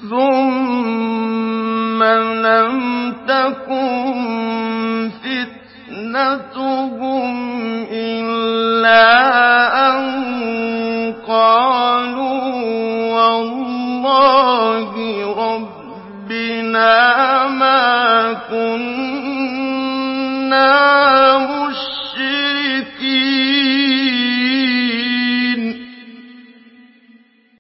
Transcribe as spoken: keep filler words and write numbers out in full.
ثُمَّ لَمْ تَكُن فِتْنَتُهُمْ إِلَّا أَن قَالُوا وَاللَّهِ رَبِّنَا مَا كُنَّا